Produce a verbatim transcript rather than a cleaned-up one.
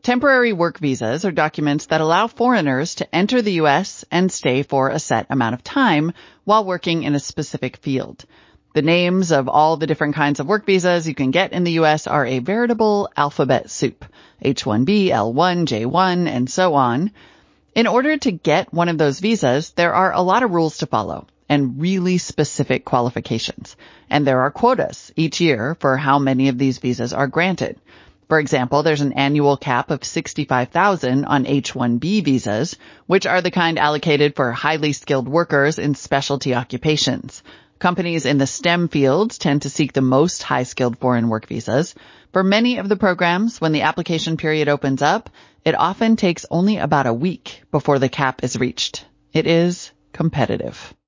Temporary work visas are documents that allow foreigners to enter the U S and stay for a set amount of time while working in a specific field. The names of all the different kinds of work visas you can get in the U S are a veritable alphabet soup. H one B, L one, J one, and so on. In order to get one of those visas, there are a lot of rules to follow and really specific qualifications. And there are quotas each year for how many of these visas are granted. For example, there's an annual cap of sixty-five thousand on H one B visas, which are the kind allocated for highly skilled workers in specialty occupations. Companies in the STEM fields tend to seek the most high-skilled foreign work visas. For many of the programs, when the application period opens up, it often takes only about a week before the cap is reached. It is competitive.